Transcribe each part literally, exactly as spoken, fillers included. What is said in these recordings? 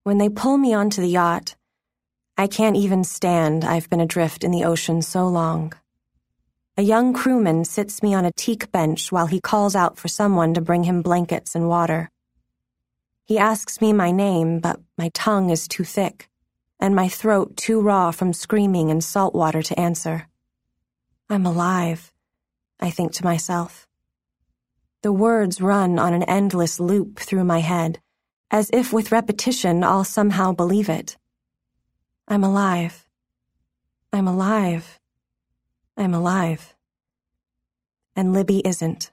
When they pull me onto the yacht, I can't even stand I've been adrift in the ocean so long. A young crewman sits me on a teak bench while he calls out for someone to bring him blankets and water. He asks me my name, but my tongue is too thick, and my throat too raw from screaming in salt water to answer. I'm alive, I think to myself. The words run on an endless loop through my head, as if with repetition I'll somehow believe it. I'm alive. I'm alive. I'm alive. And Libby isn't.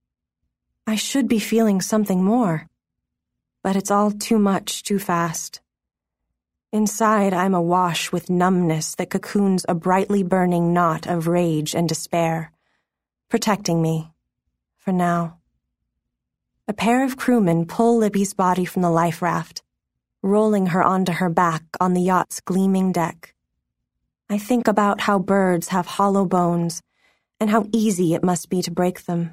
I should be feeling something more, but it's all too much too fast. Inside, I'm awash with numbness that cocoons a brightly burning knot of rage and despair, protecting me, for now. A pair of crewmen pull Libby's body from the life raft, rolling her onto her back on the yacht's gleaming deck. I think about how birds have hollow bones and how easy it must be to break them.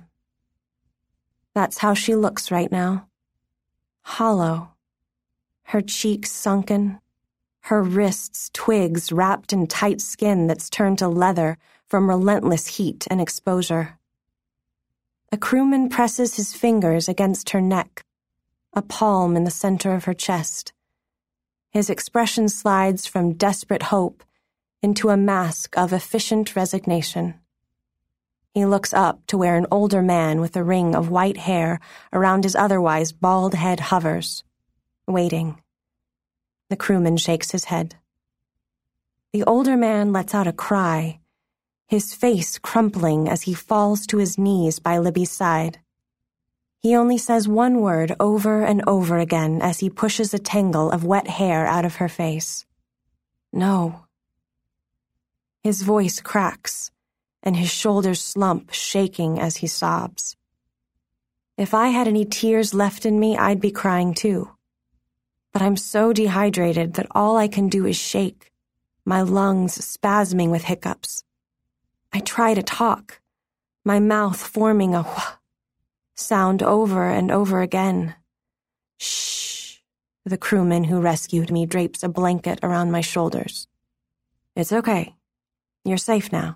That's how she looks right now. Hollow. Her cheeks sunken, her wrists twigs wrapped in tight skin that's turned to leather from relentless heat and exposure. A crewman presses his fingers against her neck, a palm in the center of her chest. His expression slides from desperate hope into a mask of efficient resignation. He looks up to where an older man with a ring of white hair around his otherwise bald head hovers, waiting. The crewman shakes his head. The older man lets out a cry, his face crumpling as he falls to his knees by Libby's side. He only says one word over and over again as he pushes a tangle of wet hair out of her face. No. His voice cracks, and his shoulders slump, shaking as he sobs. If I had any tears left in me, I'd be crying too. But I'm so dehydrated that all I can do is shake, my lungs spasming with hiccups. I try to talk, my mouth forming a wh sound over and over again. Shh, the crewman who rescued me drapes a blanket around my shoulders. It's okay. You're safe now.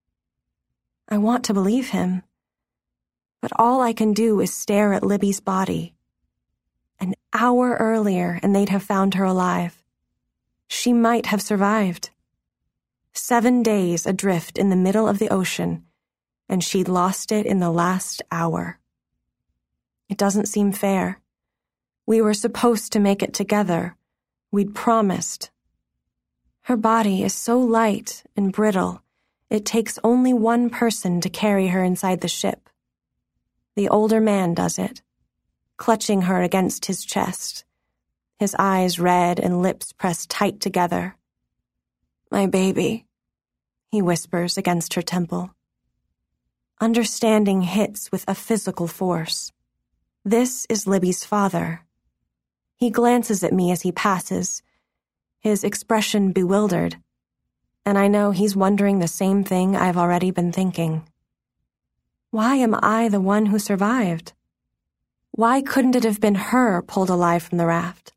I want to believe him, but all I can do is stare at Libby's body. An hour earlier and they'd have found her alive. She might have survived. Seven days adrift in the middle of the ocean, and she'd lost it in the last hour. It doesn't seem fair. We were supposed to make it together. We'd promised. Her body is so light and brittle, it takes only one person to carry her inside the ship. The older man does it, clutching her against his chest, his eyes red and lips pressed tight together. My baby, he whispers against her temple. Understanding hits with a physical force. This is Libby's father. He glances at me as he passes, his expression bewildered, and I know he's wondering the same thing I've already been thinking. Why am I the one who survived? Why couldn't it have been her pulled alive from the raft?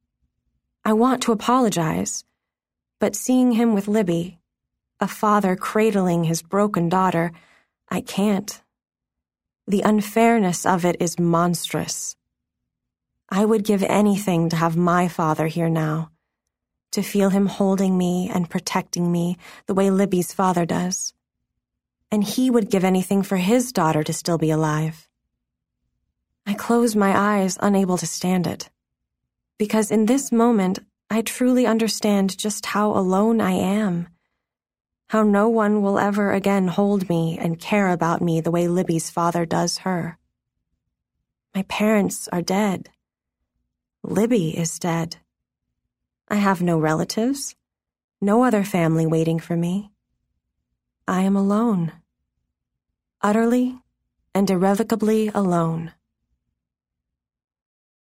I want to apologize, but seeing him with Libby, a father cradling his broken daughter, I can't. The unfairness of it is monstrous. I would give anything to have my father here now, to feel him holding me and protecting me the way Libby's father does. And he would give anything for his daughter to still be alive. I close my eyes, unable to stand it, because in this moment I truly understand just how alone I am, how no one will ever again hold me and care about me the way Libby's father does her. My parents are dead. Libby is dead. I have no relatives, no other family waiting for me. I am alone. Utterly and irrevocably alone.